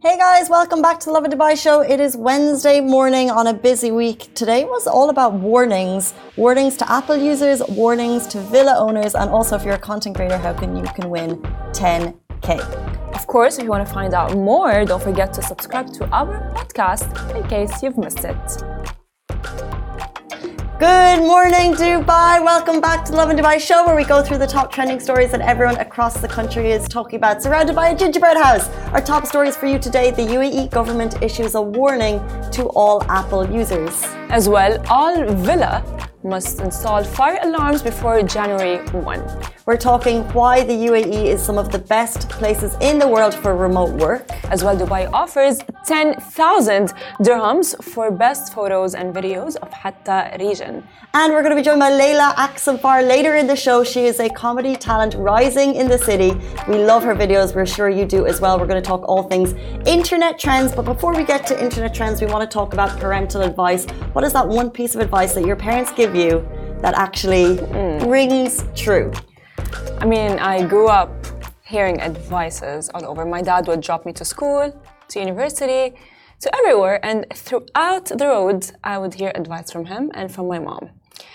Hey guys, welcome back to the Lovin Dubai show. It is Wednesday morning on a busy week. Today was all about warnings. Warnings to Apple users, warnings to villa owners, and also if you're a content creator, how you can win 10K. Of course, if you want to find out more, don't forget to subscribe to our podcast in case you've missed it. Good morning, Dubai. Welcome back to the Lovin Dubai show, where we go through the top trending stories that everyone across the country is talking about. Surrounded by a gingerbread house. Our top stories for you today: the UAE government issues a warning to all Apple users. As well, all villa must install fire alarms before January 1. We're talking why the UAE is some of the best places in the world for remote work. As well, Dubai offers 10,000 dirhams for best photos and videos of Hatta region. And we're going to be joined by Layla Aksamfar later in the show. She is a comedy talent rising in the city. We love her videos. We're sure you do as well. We're going to talk all things internet trends. But before we get to internet trends, we want to talk about parental advice. What is that one piece of advice that your parents give you that actually rings true? I mean, I grew up hearing advices all over. My dad would drop me to school, to university, to everywhere. And throughout the road, I would hear advice from him and from my mom.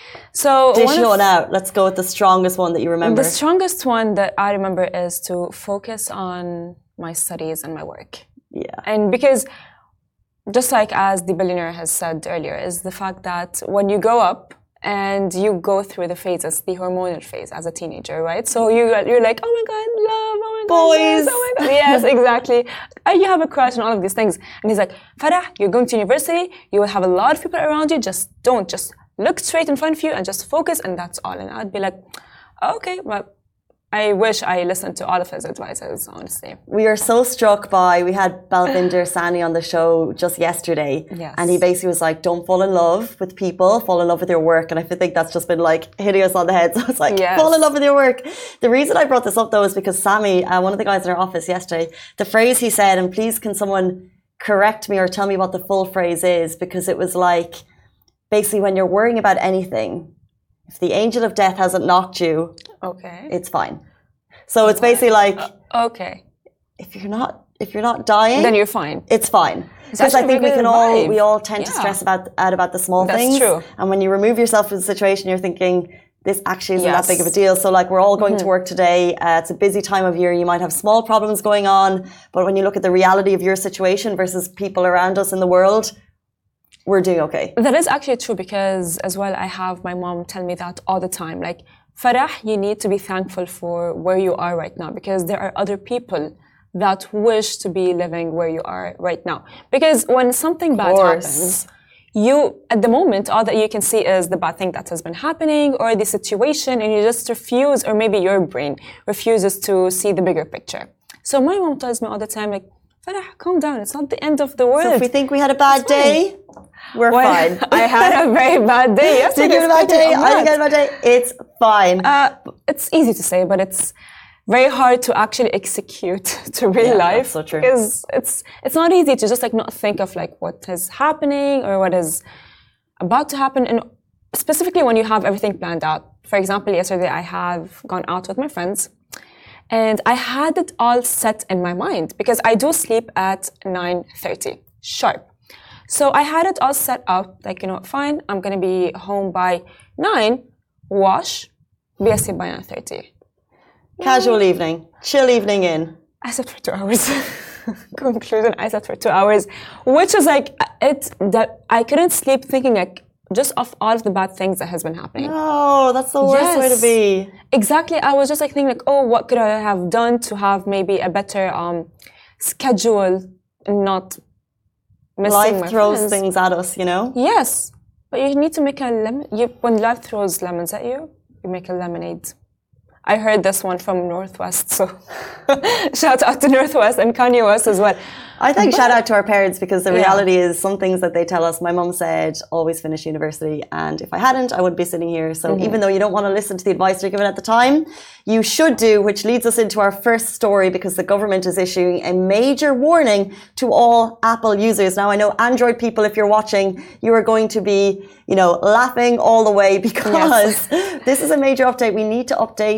So dish one out. Let's go with the strongest one that you remember. The strongest one that I remember is to focus on my studies and my work. Yeah. And because just like as the billionaire has said earlier, is the fact that when you grow up and you go through the phases, the hormonal phase as a teenager, right? So you're like, oh my God, love, oh my God, boys. Yes, oh my God. Yes, exactly. You have a crush and all of these things. And he's like, Farah, you're going to university, you will have a lot of people around you, just look straight in front of you and just focus, and that's all. And I'd be like, okay, well, I wish I listened to all of his advices, honestly. We are so struck by, we had Balvinder Sani on the show just yesterday. Yes. And he basically was like, don't fall in love with people, fall in love with your work. And I think that's just been like hitting us on the head. So it's like, yes. Fall in love with your work. The reason I brought this up though is because Sami, one of the guys in our office yesterday, the phrase he said, and please can someone correct me or tell me what the full phrase is, because it was like, basically when you're worrying about anything, if the angel of death hasn't knocked you, okay, it's fine. So it's basically like, okay, if you're not dying, then you're fine. It's fine. Because I think we all tend to stress about the small things. That's true. And when you remove yourself from the situation, you're thinking, this actually isn't that big of a deal. So like, we're all going to work today. It's a busy time of year. You might have small problems going on, but when you look at the reality of your situation versus people around us in the world, we're doing okay. That is actually true, because as well, I have my mom tell me that all the time. Like, Farah, you need to be thankful for where you are right now, because there are other people that wish to be living where you are right now. Because when something bad happens, at the moment, all that you can see is the bad thing that has been happening or the situation, and you just refuse, or maybe your brain refuses to see the bigger picture. So my mom tells me all the time, like, Farah, calm down. It's not the end of the world. So if we think we had a bad day, we're fine. I had a very bad day yesterday. Did you have a bad day? I didn't get a bad day. It's fine. It's easy to say, but it's very hard to actually execute to real life. That's so true. Because it's not easy to just like not think of like what is happening or what is about to happen, and specifically when you have everything planned out. For example, yesterday I have gone out with my friends. And I had it all set in my mind, because I do sleep at 9:30 sharp. So I had it all set out, like, fine, I'm going to be home by 9, wash, be asleep by 9:30. Casual evening, chill evening in. I slept for 2 hours. Conclusion, I slept for 2 hours, which is like, that I couldn't sleep thinking like, just of all of the bad things that has been happening. No, that's the worst way to be. Exactly. I was just like thinking like, oh, what could I have done to have maybe a better schedule and not missing my friends. Life throws things at us, Yes. But you need to make a lemon. When life throws lemons at you, you make a lemonade. I heard this one from Northwest, so shout out to Northwest and Kanye West as well. I think shout out to our parents, because the reality is some things that they tell us. My mum said, always finish university. And if I hadn't, I wouldn't be sitting here. So even though you don't want to listen to the advice they're given at the time, you should do, which leads us into our first story, because the government is issuing a major warning to all Apple users. Now, I know Android people, if you're watching, you are going to be, laughing all the way, because this is a major update. We need to update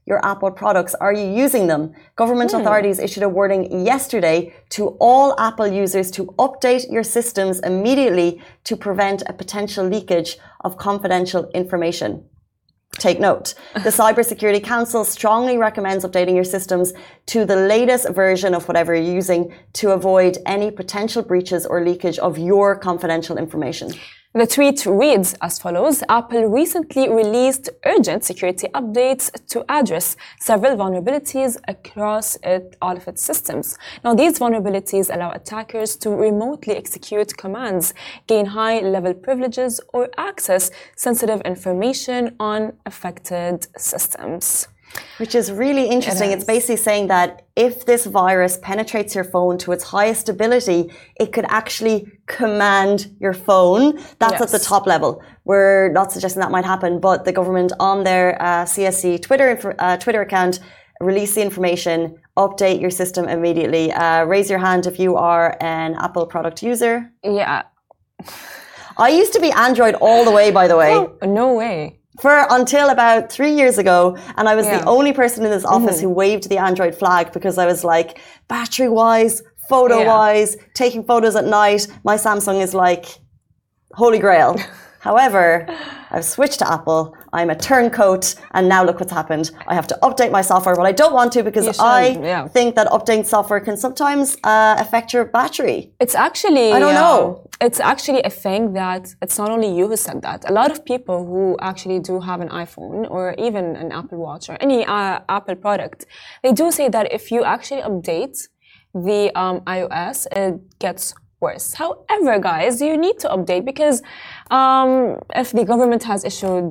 your Apple products? Are you using them? Government authorities issued a warning yesterday to all Apple users to update your systems immediately to prevent a potential leakage of confidential information. Take note. The Cybersecurity Council strongly recommends updating your systems to the latest version of whatever you're using to avoid any potential breaches or leakage of your confidential information. The tweet reads as follows: Apple recently released urgent security updates to address several vulnerabilities across all of its systems. Now, these vulnerabilities allow attackers to remotely execute commands, gain high-level privileges, or access sensitive information on affected systems. Which is really interesting. It's basically saying that if this virus penetrates your phone to its highest ability, it could actually command your phone. That's at the top level. We're not suggesting that might happen, but the government on their CSC Twitter account released the information, update your system immediately. Raise your hand if you are an Apple product user. Yeah. I used to be Android all the way, by the way. Oh, no way. Until about 3 years ago, and I was the only person in this office who waved the Android flag because I was like, battery-wise, photo-wise, taking photos at night, my Samsung is like holy grail. However, I've switched to Apple. I'm a turncoat, and now look what's happened. I have to update my software. Well, I don't want to because I think that updating software can sometimes affect your battery. It's actually... I don't know. It's actually a thing that it's not only you who said that. A lot of people who actually do have an iPhone or even an Apple Watch or any Apple product, they do say that if you actually update the iOS, it gets worse. However, guys, you need to update because if the government has issued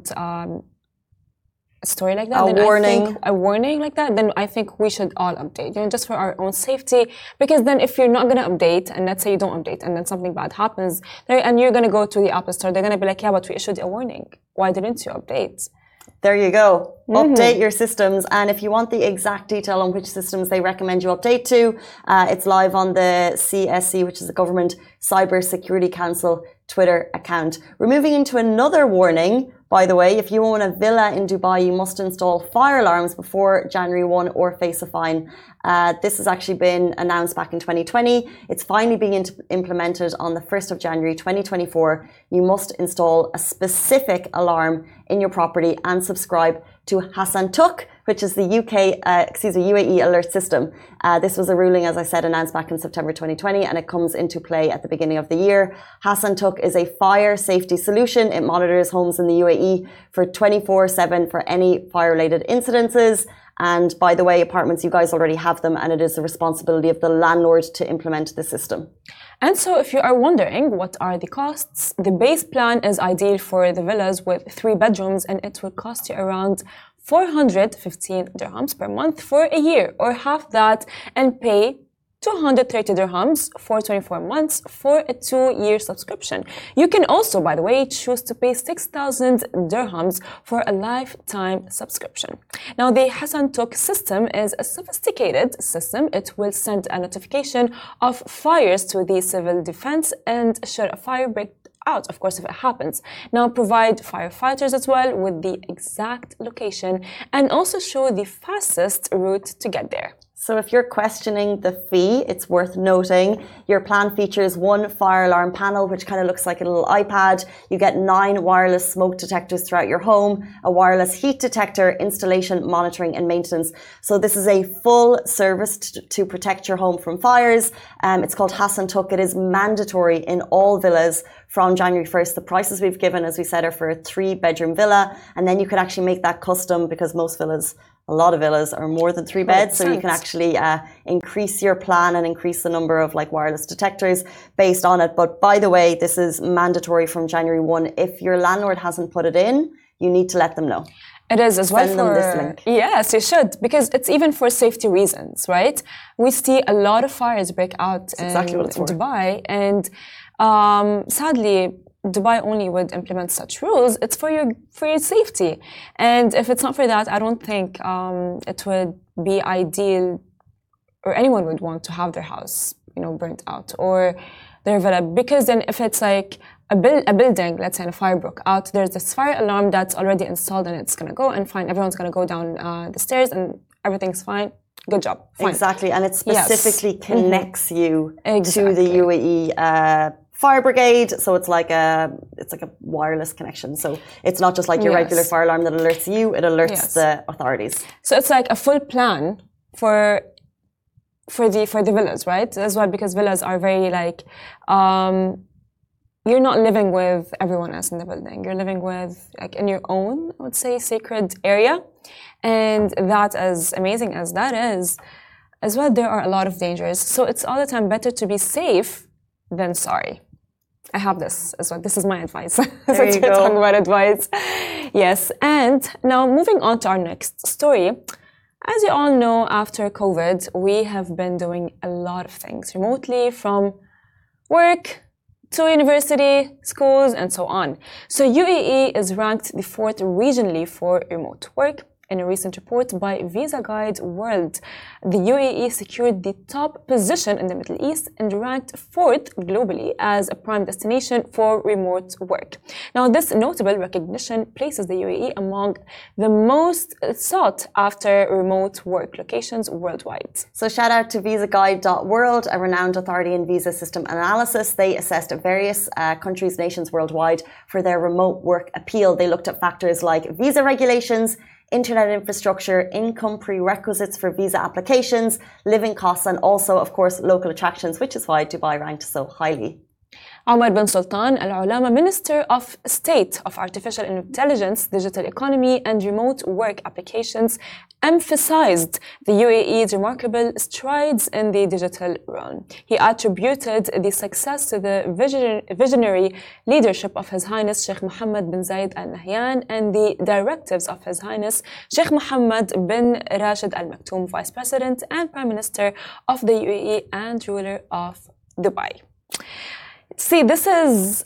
a story like that, a warning like that, then I think we should all update, just for our own safety. Because then if you're not going to update, and let's say you don't update, and then something bad happens, and you're going to go to the Apple Store, they're going to be like, yeah, but we issued a warning. Why didn't you update? There you go. Update your systems. And if you want the exact detail on which systems they recommend you update to, it's live on the CSC, which is the Government Cybersecurity Council Twitter account. We're moving into another warning. By the way, if you own a villa in Dubai, you must install fire alarms before January 1 or face a fine. This has actually been announced back in 2020. It's finally being implemented on the 1st of January 2024. You must install a specific alarm in your property and subscribe to Hassantuk, which is the UAE alert system. This was a ruling, as I said, announced back in September 2020, and it comes into play at the beginning of the year. Hassantuk is a fire safety solution. It monitors homes in the UAE for 24/7 for any fire-related incidences. And by the way, apartments, you guys already have them, and it is the responsibility of the landlord to implement the system. And so if you are wondering what are the costs, the base plan is ideal for the villas with 3 bedrooms, and it will cost you around 415 dirhams per month for a year, or half that, and pay 230 dirhams for 24 months for a 2-year subscription. You can also, by the way, choose to pay 6,000 dirhams for a lifetime subscription. Now, the Hassantuk system is a sophisticated system. It will send a notification of fires to the civil defense and should a fire break out, of course, if it happens. Now, provide firefighters as well with the exact location and also show the fastest route to get there. So if you're questioning the fee, it's worth noting your plan features 1 fire alarm panel, which kind of looks like a little iPad. You get 9 wireless smoke detectors throughout your home, a wireless heat detector, installation, monitoring, and maintenance. So this is a full service to protect your home from fires. It's called Hassantuk. It is mandatory in all villas from January 1st. The prices we've given, as we said, are for a 3-bedroom villa. And then you could actually make that custom because a lot of villas are more than 3 beds. So you can actually increase your plan and increase the number of wireless detectors based on it. But by the way, this is mandatory from January 1. If your landlord hasn't put it in, you need to let them know. It is as well. Send them this link. Yes, you should, because it's even for safety reasons, right? We see a lot of fires break out in Dubai, and sadly, Dubai only would implement such rules. It's for your safety, and if it's not for that, I don't think it would be ideal, or anyone would want to have their house burnt out, or their villa. Because then if it's like a building, let's say in a fire broke out, there's this fire alarm that's already installed, and it's going to go and fine. Everyone's going to go down the stairs and everything's fine. Good job. Fine. Exactly. And it specifically connects you to the UAE fire brigade. So it's like a wireless connection. So it's not just like your regular fire alarm that alerts you, it alerts the authorities. So it's like a full plan for the villas, right? As well, because villas are very like you're not living with everyone else in the building. You're living with like in your own, I would say, sacred area. And that, as amazing as that is, as well, there are a lot of dangers. So it's all the time better to be safe than sorry. I have this as well. This is my advice. There you go. Talking about advice. Yes. And now moving on to our next story. As you all know, after COVID, we have been doing a lot of things remotely, from work to university, schools, and so on. So UAE is ranked the 4th regionally for remote work. In a recent report by Visa Guide World, the UAE secured the top position in the Middle East and ranked 4th globally as a prime destination for remote work. Now, this notable recognition places the UAE among the most sought after remote work locations worldwide. So shout out to VisaGuide.world, a renowned authority in visa system analysis. They assessed various countries, nations worldwide for their remote work appeal. They looked at factors like visa regulations, internet infrastructure, income prerequisites for visa applications, living costs, and also, of course, local attractions, which is why Dubai ranked so highly. Omar bin Sultan Al Ulama, Minister of State of Artificial Intelligence, Digital Economy and Remote Work Applications, emphasized the UAE's remarkable strides in the digital realm. He attributed the success to the visionary leadership of His Highness Sheikh Mohammed bin Zayed Al Nahyan and the directives of His Highness Sheikh Mohammed bin Rashid Al Maktoum, Vice President and Prime Minister of the UAE and ruler of Dubai. See, this is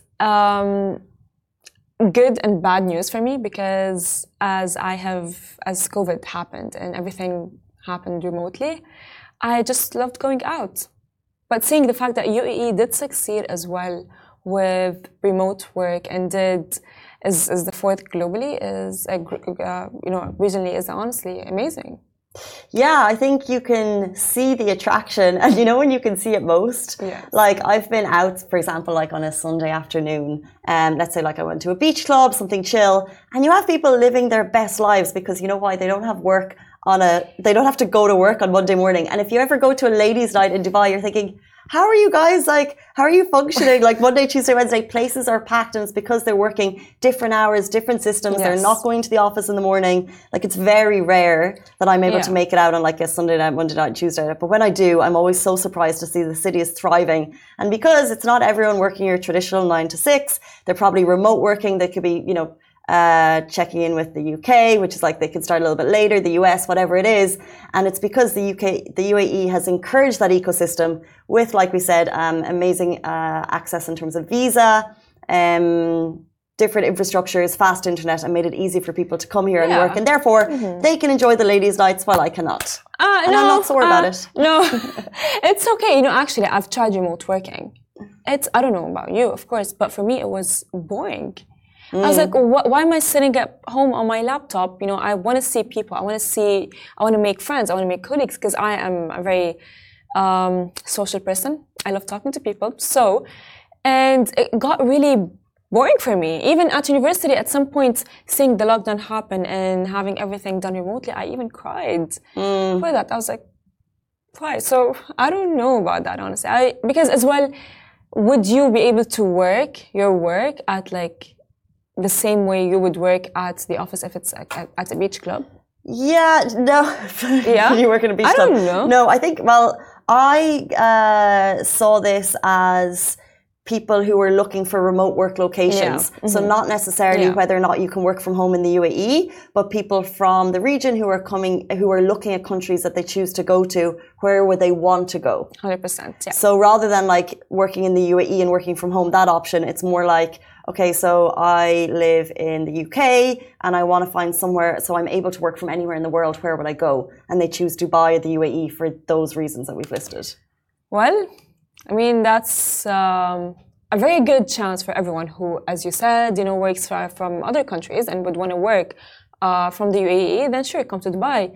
good and bad news for me, because as COVID happened and everything happened remotely, I just loved going out. But seeing the fact that UAE did succeed as well with remote work and is the 4th globally, is regionally, is honestly amazing. Yeah, I think you can see the attraction, and when you can see it most. Yeah. Like I've been out, for example, like on a Sunday afternoon, let's say like I went to a beach club, something chill, and you have people living their best lives because you know why? They don't have work they don't have to go to work on Monday morning. And if you ever go to a ladies' night in Dubai, you're thinking, how are you guys, like, how are you functioning? Like Monday, Tuesday, Wednesday, places are packed, and it's because they're working different hours, different systems. Yes. They're not going to the office in the morning. Like it's very rare that I'm able to make it out on like a Sunday night, Monday night, Tuesday night. But when I do, I'm always so surprised to see the city is thriving. And because it's not everyone working your traditional 9 to 6, they're probably remote working. They could be, checking in with the UK, which is like they can start a little bit later, the US, whatever it is. And it's because the UAE has encouraged that ecosystem with, like we said, amazing access in terms of visa, different infrastructures, fast internet, and made it easy for people to come here and work. And therefore, they can enjoy the ladies' nights while I cannot. And I'm not sore about it. No, it's okay. Actually, I've tried remote working. I don't know about you, of course, but for me, it was boring. I was like, why am I sitting at home on my laptop? I want to see people. I want to make friends. I want to make colleagues, because I am a very social person. I love talking to people. And it got really boring for me. Even at university, at some point, seeing the lockdown happen and having everything done remotely, I even cried for that. I was like, why? So I don't know about that, honestly. Because as well, would you be able to work your work at like the same way you would work at the office if it's at a beach club? Yeah, no. Yeah? You work in a beach club? I don't know. No, I think, I saw this as people who were looking for remote work locations. Yeah. So not necessarily whether or not you can work from home in the UAE, but people from the region who are looking at countries that they choose to go to, where would they want to go? 100%, yeah. So rather than like working in the UAE and working from home, that option, it's more like, okay, so I live in the UK and I want to find somewhere, so I'm able to work from anywhere in the world, where would I go? And they choose Dubai or the UAE for those reasons that we've listed. Well, I mean, that's a very good chance for everyone who, as you said, works from other countries and would want to work from the UAE. Then sure, come to Dubai.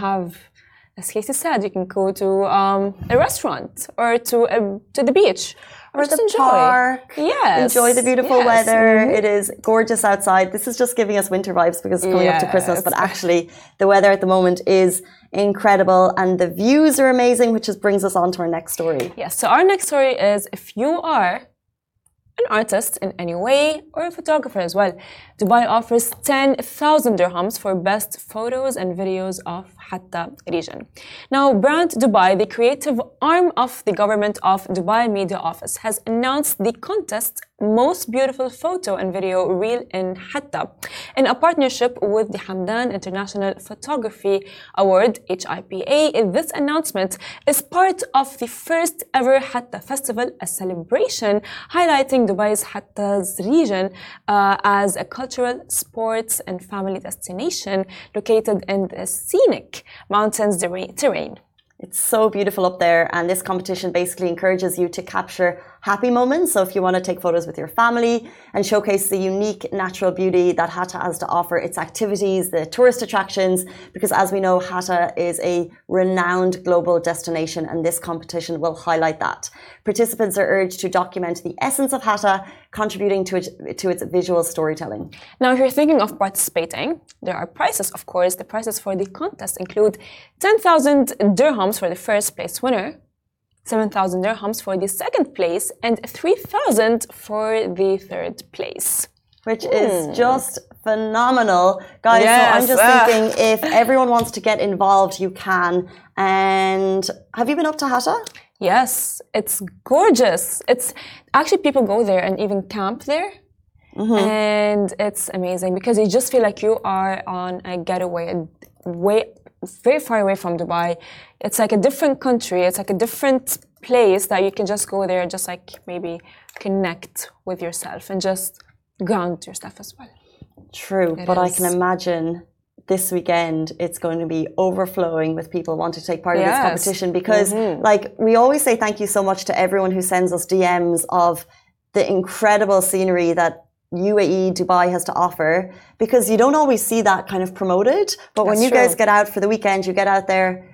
As Casey said, you can go to a restaurant or to the beach. Or the park. Yes. Enjoy the beautiful weather. It is gorgeous outside. This is just giving us winter vibes because it's coming up to Christmas. But actually, the weather at the moment is incredible and the views are amazing, which just brings us on to our next story. Yes. So our next story is, if you are an artist in any way or a photographer as well, Dubai offers 10,000 dirhams for best photos and videos of Hatta region. Now, Brand Dubai, the creative arm of the government of Dubai Media Office, has announced the contest Most Beautiful Photo and Video Reel in Hatta in a partnership with the Hamdan International Photography Award, HIPA. This announcement is part of the first ever Hatta Festival, a celebration highlighting Dubai's Hatta's region as a cultural, sports and family destination located in the scenic mountains terrain. It's so beautiful up there, and this competition basically encourages you to capture happy moments. So if you want to take photos with your family and showcase the unique natural beauty that Hatta has to offer, its activities, the tourist attractions, because as we know, Hatta is a renowned global destination and this competition will highlight that. Participants are urged to document the essence of Hatta, contributing to its visual storytelling. Now, if you're thinking of participating, there are prizes, of course. The prizes for the contest include 10,000 dirhams for the first place winner, 7,000 dirhams for the second place, and 3,000 for the third place. Which is just phenomenal. Guys, so I'm just thinking, if everyone wants to get involved, you can. And have you been up to Hatta? Yes, it's gorgeous. It's actually, people go there and even camp there. And it's amazing because you just feel like you are on a getaway, very far away from Dubai. It's like a different country. It's like a different place that you can just go there and just like maybe connect with yourself and just ground yourself as well. True, but I can imagine this weekend it's going to be overflowing with people wanting to take part in this competition because like we always say thank you so much to everyone who sends us DMs of the incredible scenery that UAE, Dubai has to offer, because you don't always see that kind of promoted. But when you guys get out for the weekend, you get out there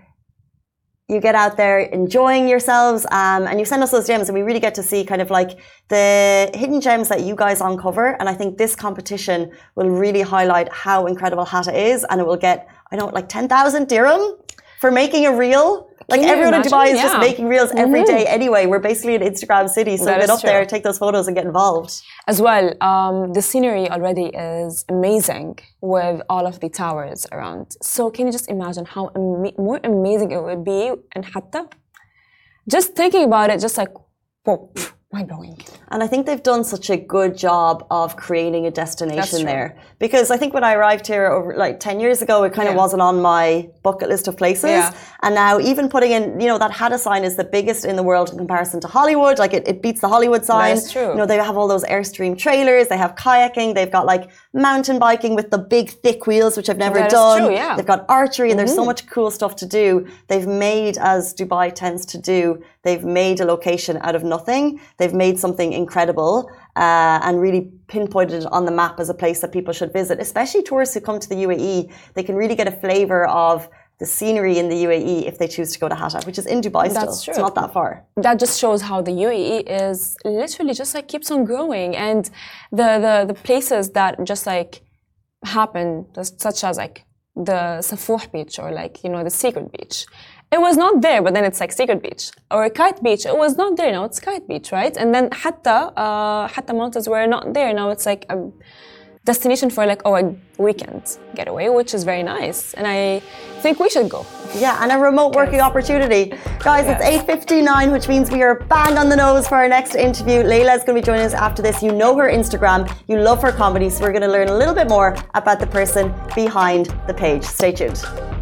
enjoying yourselves, and you send us those gems, and we really get to see kind of like the hidden gems that you guys uncover. And I think this competition will really highlight how incredible Hatta is, and it will get, I don't know, like 10,000 dirham for making a reel. Like everyone in Dubai is just making reels every day anyway. We're basically an Instagram city, so get up there, take those photos and get involved. As well, the scenery already is amazing with all of the towers around. So can you just imagine how more amazing it would be in Hatta? Just thinking about it, just like, whoa, mind-blowing. And I think they've done such a good job of creating a destination there. Because I think when I arrived here over like 10 years ago, it kind of wasn't on my bucket list of places. And now even putting in, you know, that Hatta sign is the biggest in the world in comparison to Hollywood. Like it beats the Hollywood sign. That's true. You know, they have all those Airstream trailers. They have kayaking. They've got like mountain biking with the big thick wheels, which I've never done. True, yeah. They've got archery and there's so much cool stuff to do. They've made, as Dubai tends to do, they've made a location out of nothing. They've made something incredible and really pinpointed it on the map as a place that people should visit, especially tourists who come to the UAE. They can really get a flavour of the scenery in the UAE if they choose to go to Hatta, which is in Dubai still. That's true. It's not that far. That just shows how the UAE is literally just like keeps on growing, and the places that just like happen, such as like the Safouh beach or like, you know, the Secret beach. It was not there, but then it's like Secret Beach. Or Kite Beach, it was not there, now it's Kite Beach, right? And then Hatta mountains were not there, now it's like a destination for like, a weekend getaway, which is very nice. And I think we should go. Yeah, and a remote working opportunity. Guys, it's 8:59, which means we are bang on the nose for our next interview. Layla's going to be joining us after this. You know her Instagram, you love her comedy, so we're going to learn a little bit more about the person behind the page. Stay tuned.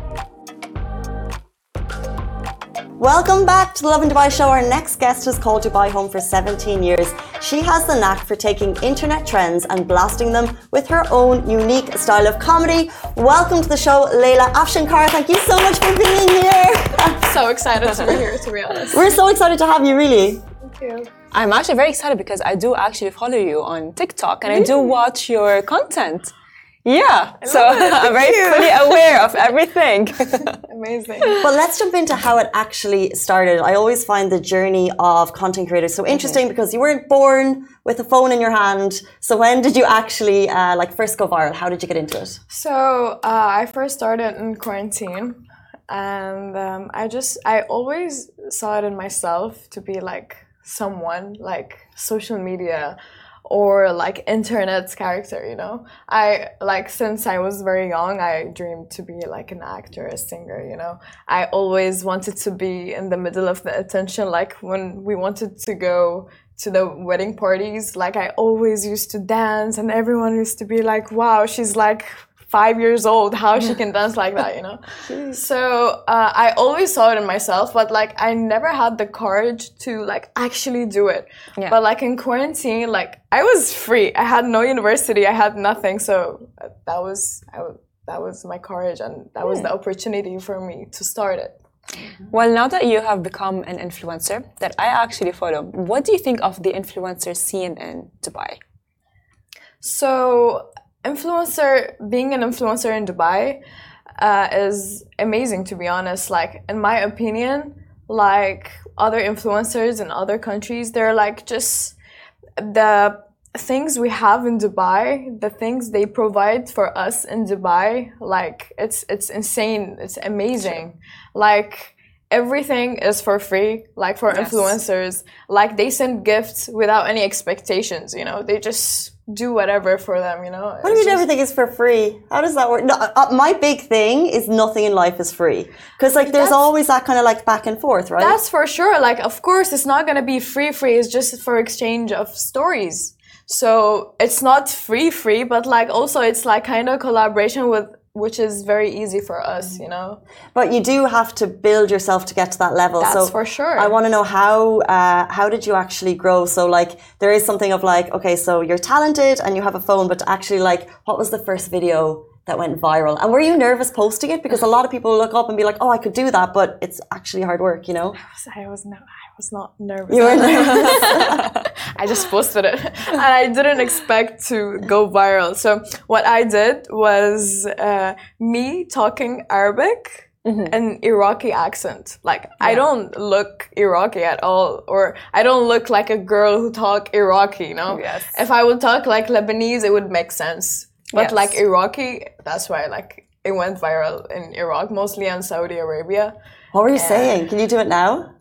Welcome back to the Lovin Dubai show. Our next guest has called Dubai home for 17 years. She has the knack for taking internet trends and blasting them with her own unique style of comedy. Welcome to the show, Layla Afshankar. Thank you so much for being here. I'm so excited to be here, to be honest. We're so excited to have you, really. you. I'm actually very excited because I do actually follow you on TikTok and I do watch your content. Yeah, so I'm very fully aware of everything. Amazing. But let's jump into how it actually started. I always find the journey of content creators so interesting because you weren't born with a phone in your hand. So when did you actually first go viral? How did you get into it? So I first started in quarantine, and I always saw it in myself to be like someone like social media or like internet's character, you know. I like since I was very young, I dreamed to be like an actor, a singer, you know. I always wanted to be in the middle of the attention, like when we wanted to go to the wedding parties, like I always used to dance and everyone used to be like, wow, she's like 5 years old, how she can dance like that, you know. So I always saw it in myself, but like I never had the courage to like actually do it. Yeah. But like in quarantine, like I was free. I had no university. I had nothing. So that was my courage, and that was the opportunity for me to start it. Well, now that you have become an influencer that I actually follow, what do you think of the influencer scene in Dubai? So being an influencer in Dubai is amazing, to be honest. Like, in my opinion, like other influencers in other countries, they're like just the things we have in Dubai, the things they provide for us in Dubai, like it's insane, it's amazing. Sure. Like everything is for free, like for influencers. Like they send gifts without any expectations, you know, they just do whatever for them, you know. What do you mean everything is for free? How does that work? No, my big thing is nothing in life is free, because like there's always that kind of like back and forth, right? That's for sure. Like of course it's not gonna be free. It's just for exchange of stories. So it's not free, but like also it's like kind of collaboration with, which is very easy for us, you know. But you do have to build yourself to get to that level. That's for sure. I want to know how did you actually grow? So like there is something of like, okay, so you're talented and you have a phone, but actually like what was the first video that went viral? And were you nervous posting it? Because a lot of people look up and be like, oh, I could do that, but it's actually hard work, you know? I was not nervous. You were nervous. I just posted it and I didn't expect to go viral. So what I did was me talking Arabic in Iraqi accent. Like I don't look Iraqi at all, or I don't look like a girl who talk Iraqi, you know? Yes. If I would talk like Lebanese, it would make sense. But like Iraqi, that's why like it went viral in Iraq, mostly in Saudi Arabia. What were you saying? Can you do it now?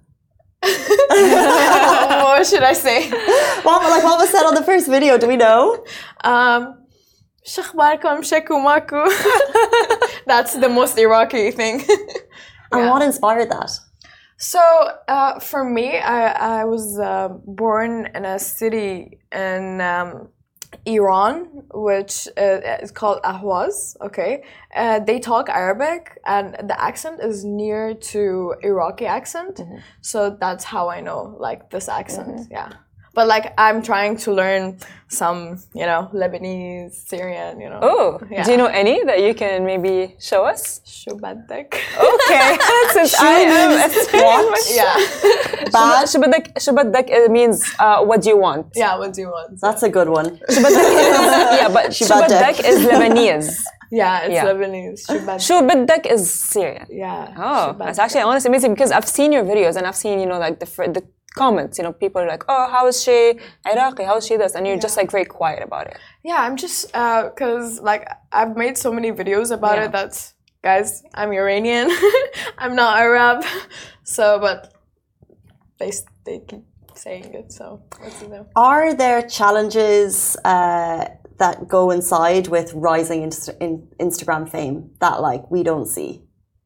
What should I say? What was said on the first video? Do we know? Shakhbarkum shakumaku. That's the most Iraqi thing. And what inspired that? So for me, I was born in a city in Iran, which is called Ahwaz. Okay, they talk Arabic, and the accent is near to Iraqi accent. So that's how I know like this accent. Yeah, but like I'm trying to learn some, you know, Lebanese, Syrian, you know. Oh, do you know any that you can maybe show us? Shubadak. Okay, since I am a Syrian. Yeah. Shubadak means what do you want? Yeah, what do you want? That's a good one. Shubadak is Lebanese. Yeah, it's Lebanese. Shubadak is Syrian. Yeah. Oh, that's actually honestly amazing, because I've seen your videos and I've seen, you know, like the comments, you know, people are like, oh, how is she Iraqi? How is she this? And you're just like very quiet about it. Yeah, I'm just, because like I've made so many videos about it that, guys, I'm Iranian. I'm not Arab. So, but they keep saying it, so let's see them. Are there challenges that coincide with rising Instagram fame that like we don't see?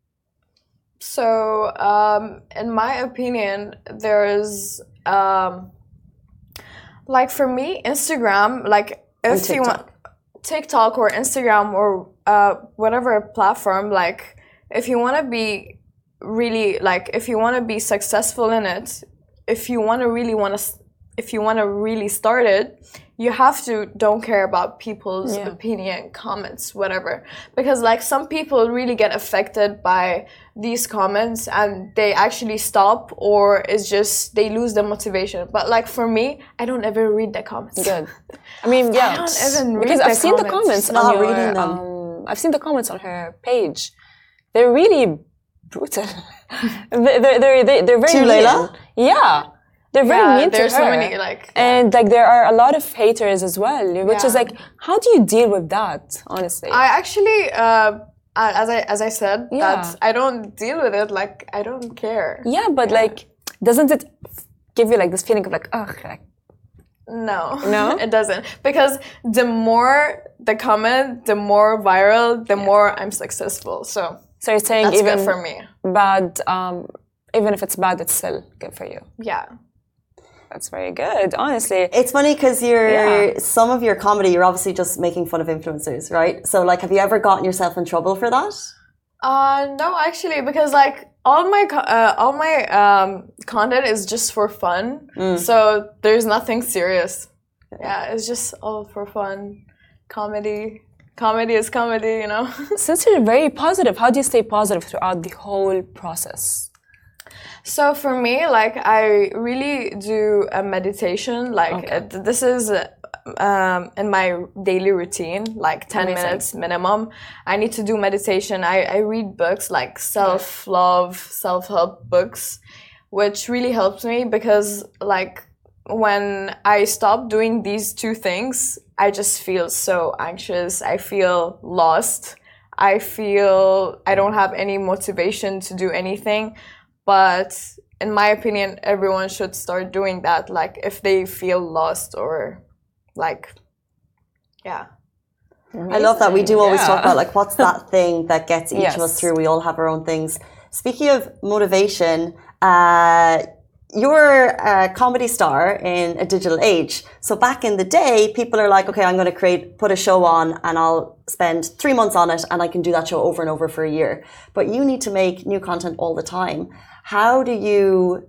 So, in my opinion, there's like for me, Instagram, like if you want TikTok or Instagram or whatever platform, like if you want to be really like if you want to be successful in it, if you really want to if you want to really start it, you have to don't care about people's opinion, comments, whatever. Because like some people really get affected by these comments and they actually stop, or it's just they lose their motivation. But like for me, I don't ever read the comments. Good. I mean, yeah. I don't even read because I've seen the comments Not on reading your, them. I've seen the comments on her page. They're really brutal. they're very To mean. Layla? Yeah. They're very mean to her. There's so many like and like there are a lot of haters as well, which is like, how do you deal with that, honestly? I actually as I said, that I don't deal with it, like I don't care. Yeah, but like doesn't it give you like this feeling of like, ugh, like No, it doesn't. Because the more the comment, the more viral, the more I'm successful. So you're saying that's even good for me. Bad, even if it's bad, it's still good for you. Yeah. That's very good, honestly. It's funny because some of your comedy, you're obviously just making fun of influencers, right? So like, have you ever gotten yourself in trouble for that? No, actually, because like all my content is just for fun. So there's nothing serious. Yeah, it's just all for fun. Comedy is comedy, you know. Since you're very positive, how do you stay positive throughout the whole process? So for me, like I really do a meditation. Like this is in my daily routine, like 10 minutes minimum. I need to do meditation. I read books like self-love, self-help books, which really helps me because like when I stop doing these two things, I just feel so anxious. I feel lost. I feel I don't have any motivation to do anything. But in my opinion, everyone should start doing that. Like if they feel lost or like, yeah. Amazing. I love that. We do always talk about like, what's that thing that gets each of us through? We all have our own things. Speaking of motivation, you're a comedy star in a digital age. So back in the day, people are like, okay, I'm going to put a show on and I'll spend 3 months on it and I can do that show over and over for a year. But you need to make new content all the time. How do you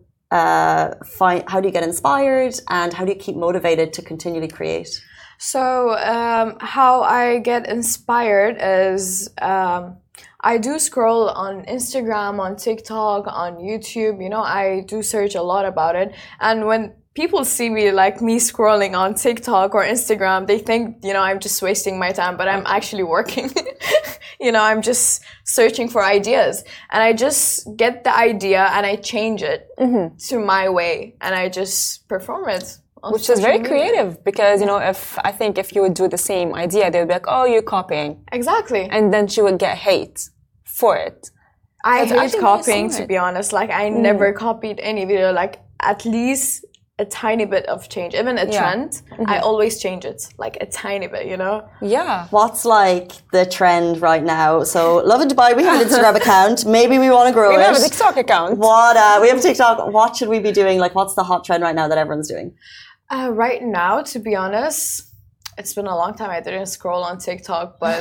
how do you get inspired and how do you keep motivated to continually create? So how I get inspired is I do scroll on Instagram, on TikTok, on YouTube. You know, I do search a lot about it. And when people see me like me scrolling on TikTok or Instagram, they think, you know, I'm just wasting my time, but I'm actually working. You know, I'm just searching for ideas. And I just get the idea and I change it to my way and I just perform it. Which is very creative because, you know, if you would do the same idea, they would be like, oh, you're copying. Exactly. And then she would get hate for it. I hate copying, to be honest. Like, I never copied any video. Like, at least a tiny bit of change. Even a trend, I always change it. Like, a tiny bit, you know? Yeah. What's like the trend right now? So, Lovin Dubai, we have an Instagram account. Maybe we want to grow it. We have a TikTok account. We have TikTok. What should we be doing? Like, what's the hot trend right now that everyone's doing? Right now, to be honest, it's been a long time I didn't scroll on TikTok, but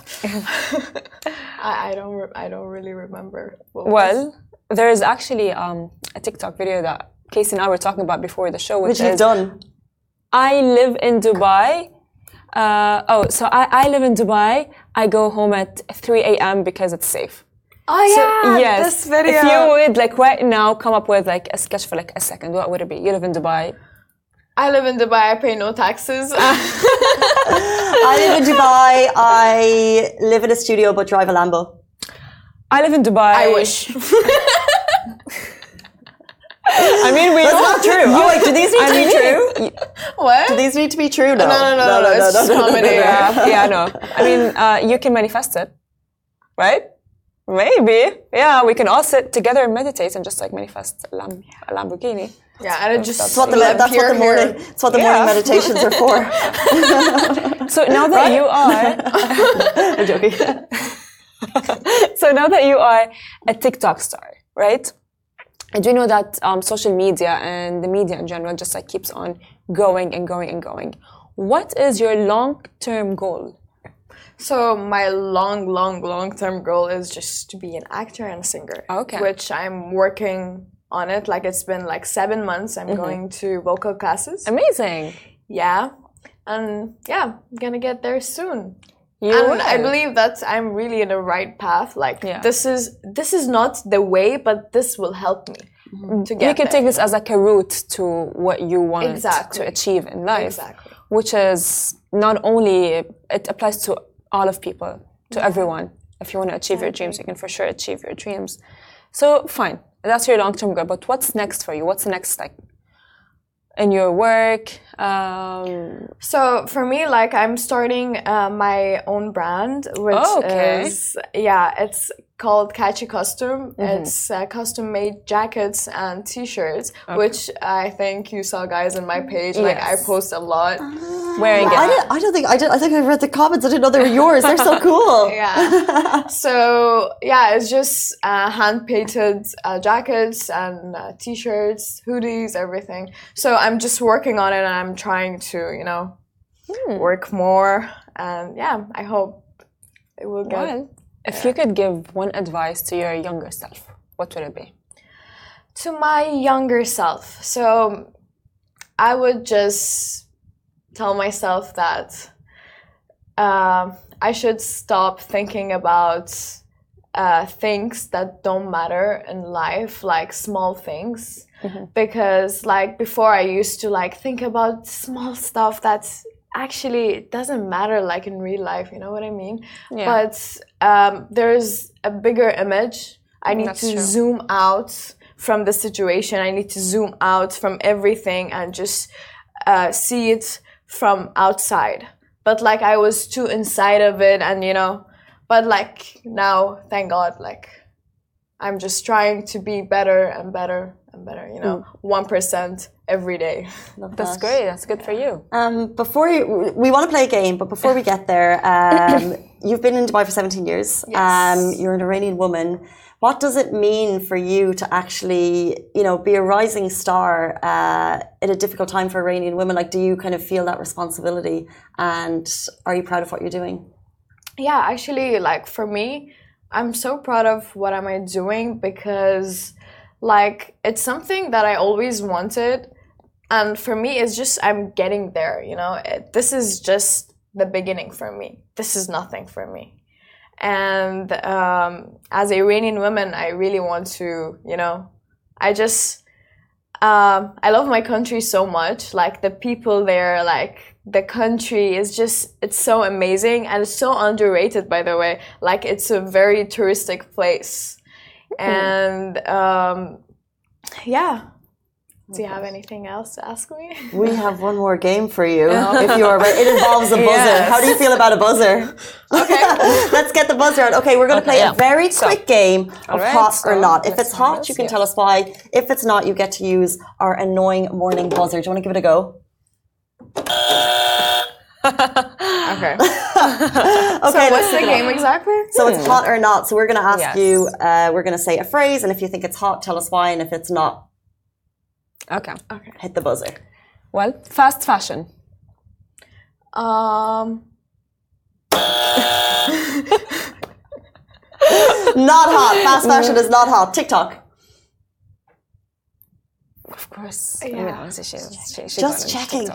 I don't really remember. Well, there is actually a TikTok video that Casey and I were talking about before the show, which you've done. I live in Dubai. So I live in Dubai. I go home at 3 a.m. because it's safe. Oh yeah, yes. This video. If you would like right now come up with like a sketch for like a second, what would it be? You live in Dubai. I live in Dubai. I pay no taxes. I live in Dubai. I live in a studio but drive a Lambo. I live in Dubai. I wish. I mean, that's not true. Oh wait, do these need to be true? What? Do these need to be true? No. It's just comedy. Yeah, no. I mean, you can manifest it, right? Maybe. Yeah, we can all sit together and meditate and just like manifest a Lamborghini. Yeah, and it just that's what the morning meditations are for. So now that you are I'm joking. So now that you are a TikTok star, right? I do know that social media and the media in general just like keeps on going and going and going. What is your long-term goal? So my long-term goal is just to be an actor and a singer. Okay. Which I'm working on it. Like it's been like 7 months. I'm going to vocal classes. Amazing. Yeah. And yeah, I'm gonna get there soon. And I believe that I'm really in the right path. Like this is not the way, but this will help me to get You can take this as like a route to what you want to achieve in life. Which is not only, it applies to all of people, to everyone. If you want to achieve your dreams, you can for sure achieve your dreams. So fine, that's your long-term goal, but what's next for you? What's the next step in your work? So for me, like I'm starting my own brand, which is, it's called Catchy Costume. It's custom-made jackets and t-shirts, which I think you saw, guys, in my page. Like I post a lot wearing it. I think I've read the comments. I didn't know they were yours. They're so cool. So it's just hand-painted jackets and t-shirts, hoodies, everything. So I'm just working on it, and I'm trying to, work more. And I hope it will get... Well, if you could give one advice to your younger self, what would it be? To my younger self. So I would just tell myself that I should stop thinking about things that don't matter in life, like small things. Because like before I used to like think about small stuff that's actually doesn't matter like in real life, you know what I mean? But there's a bigger image. I need to zoom out from the situation. I need to zoom out from everything and just see it from outside. But like I was too inside of it, and but like now, thank God, like I'm just trying to be better and better and better, 1% every day. That's great. That's good for you. We want to play a game, but before we get there, you've been in Dubai for 17 years. Yes. You're an Iranian woman. What does it mean for you to actually, be a rising star at a difficult time for Iranian women? Like, do you kind of feel that responsibility, and are you proud of what you're doing? Yeah, actually, like for me, I'm so proud of what am I doing, because like it's something that I always wanted, and for me it's just I'm getting there, this is just the beginning for me. This is nothing for me. And as an Iranian woman, I really want to, I just I love my country so much. Like the people there, like the country is just, it's so amazing, and it's so underrated, by the way. Like it's a very touristic place. And do you have anything else to ask me? We have one more game for you. If you are ready. It involves a buzzer. How do you feel about a buzzer? Okay. Let's get the buzzer out. Okay, we're going to play a very quick game of hot or not. If it's hot, you can tell us why. If it's not, you get to use our annoying morning buzzer. Do you want to give it a go? Okay. So what's the game exactly? So it's hot or not. So we're going to ask you, we're going to say a phrase, and if you think it's hot, tell us why, and if it's not, okay, hit the buzzer. Well, fast fashion. Not hot. Fast fashion is not hot. TikTok. Of course. Yeah. Just checking.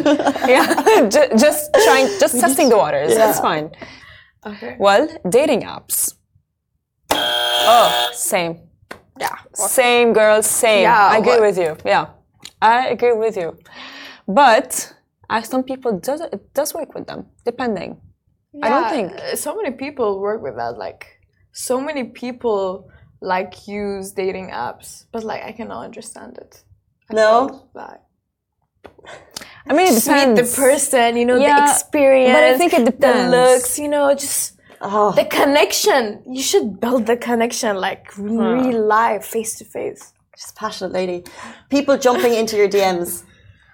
Just testing the waters. That's fine. Okay. Well, dating apps. Oh, same. Yeah. Same, girls, same. Yeah, I agree with you. Yeah, I agree with you. But some people, it does work with them, depending. Yeah, I don't think. So many people work with that. Like, so many people, like, use dating apps. But, like, I cannot understand it. No? I mean, it depends. Meet the person, the experience. But I think it depends. The looks, just... Oh. The connection. You should build the connection like real life, face to face. Just passionate lady. People jumping into your DMs.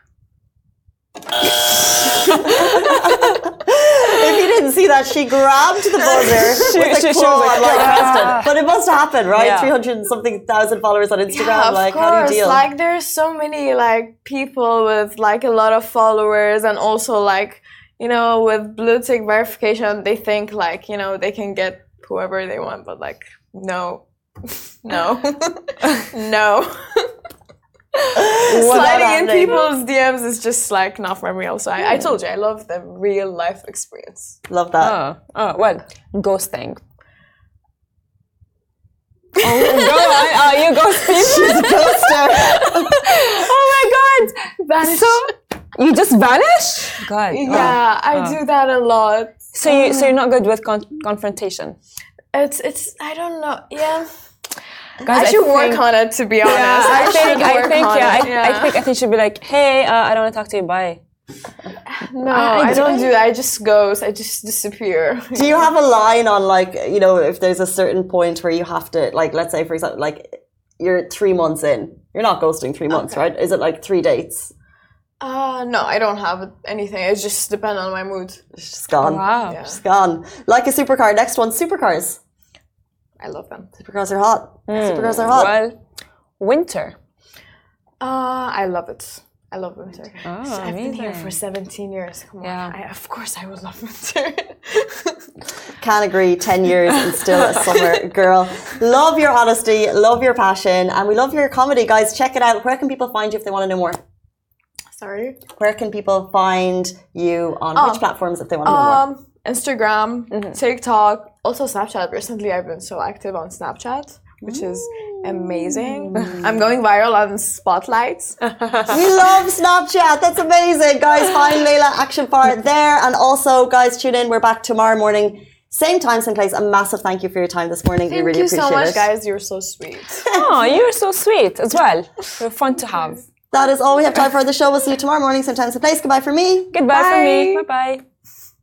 If you didn't see that, she grabbed the buzzer with a claw and pressed it. But it must happen, right? Yeah. 300 and something thousand followers on Instagram. Yeah, like, course. How do you deal? Like, there's so many like people with like a lot of followers, and also like, with blue tick verification, they think like, they can get whoever they want, but like, no. No. No. Sliding in people's DMs is just like not for me also. I told you, I love the real life experience. Love that. Well, ghosting. Oh, go on. You ghost people? She's a ghoster. Oh my God. Vanish. So, you just vanish? God. Yeah, I do that a lot. So you're not good with confrontation? It's I don't know. Yeah. Guys, I should work on it, to be honest. I think I should be like, hey, I don't want to talk to you. Bye. No, I don't do that. I just ghost. I just disappear. Do you have a line on, like, you know, if there's a certain point where you have to, like, let's say, for example, like, you're 3 months in. You're not ghosting 3 months, right? Is it like 3 dates? No, I don't have anything. It just depends on my mood. It's just gone. Wow. Yeah. Just gone. Like a supercar. Next one, supercars. I love them. Supercars are hot. Supercars are hot. Well, winter. I love it. I love winter. Oh, I've been here for 17 years. Come on. Yeah. Of course I would love winter. Can't agree. 10 years and still a summer girl. Love your honesty. Love your passion. And we love your comedy. Guys, check it out. Where can people find you if they want to know more? Sorry? Where can people find you on which platforms if they want to know more? Instagram, TikTok, also Snapchat. Recently I've been so active on Snapchat, which is amazing. I'm going viral on spotlights. We love Snapchat. That's amazing. Guys, find Layla Akshifar there. And also, guys, tune in. We're back tomorrow morning. Same time, same place. A massive thank you for your time this morning. We really appreciate it. Thank you so much, guys. You're so sweet. Oh, you're so sweet as well. You're fun to have. That is all we have time for the show. We'll see you tomorrow morning, same time, same place. Goodbye from me. Goodbye from me. Bye-bye.